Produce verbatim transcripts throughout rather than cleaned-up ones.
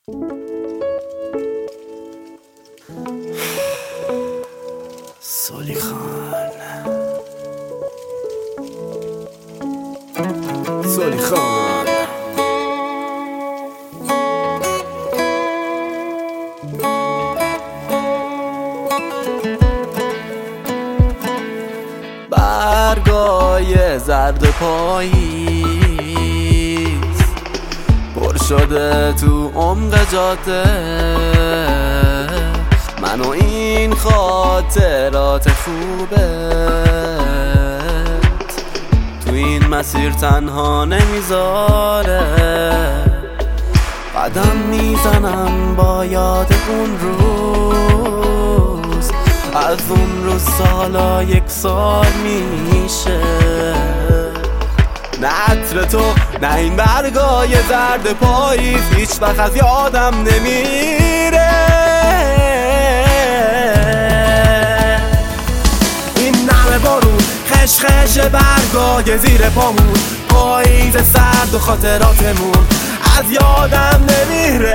سالی خان سالی خان برگای زرد پاییز پر شده تو عمق جاده، من و این خاطرات خوبه تو این مسیر تنها نمیذاره. قدم میزنم با یاد اون روز، از اون روز سالا یک سال میشه. نه عطر تو نه این برگای زرد پاییز هیچ وقت از یادم نمیره. این نم بارون خش خش برگای زیر پامون، پاییز سرد و خاطراتمون از یادم نمیره.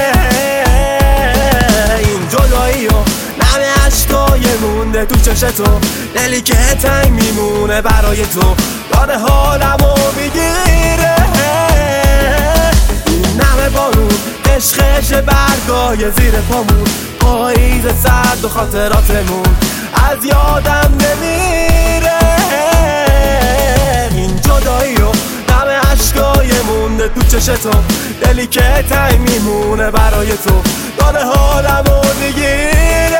این جدایی و نم عشقای مونده تو چشم تو، دلی که تنگ میمونه برای تو یاد حالمو میگیره. این نم بارون خش خش برگای زیر پامون، پاییز سرد و خاطراتمون از یادم نمیره. این جدایی و نم عشقای مونده تو چشم تو، دلی که تنگ میمونه برای تو یاد حالمو میگیره.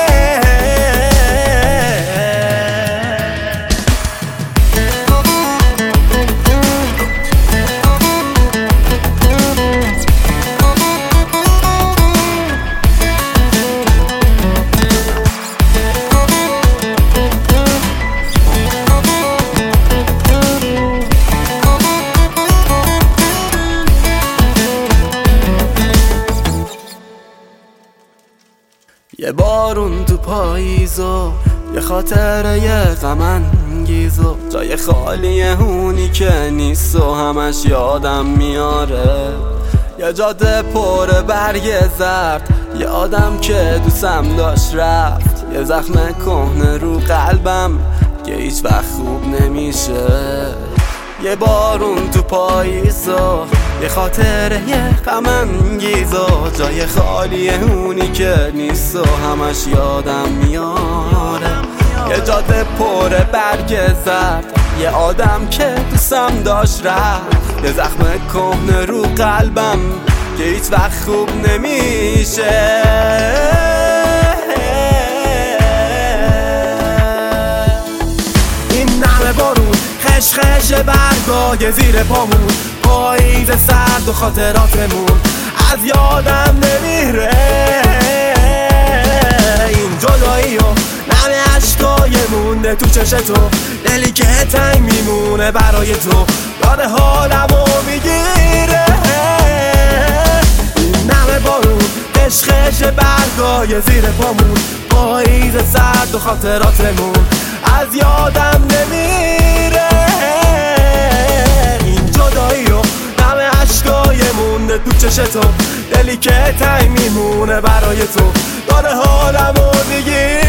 یه بارون تو پاییز و یه خاطره یه غم انگیز و جای خالی اونی که نیست و همش یادم میاره. یه جاده پر برگ زرد، یه آدم که دوستم داشت رفت، یه زخم کهنه رو قلبم که هیچ وقت خوب نمیشه. یه بارون تو پاییز و یه خاطره یه غم انگیز و جای خالی اونی که نیست و همش یادم میاره. یه جاده پر برگ زرد، یه آدم که دوستم داشت رفت، یه زخم کهنه رو قلبم که هیچ وقت خوب نمیشه. این نم بارون خش خش برگای زیر پامون، پاییز سرد و خاطراتمون از یادم نمیره. این جدایی و نم عشقای مونده تو چشم تو، دلی که تنگ میمونه برای تو یاد حالمو میگیره. این نم بارون خش خش برگای زیر پامون، پاییز سرد و خاطراتمون از یادم نمیره. این جدایی و نم عشقای مونده تو چشم تو، دلی که تنگ میمونه برای تو یاد حالمو میگیره.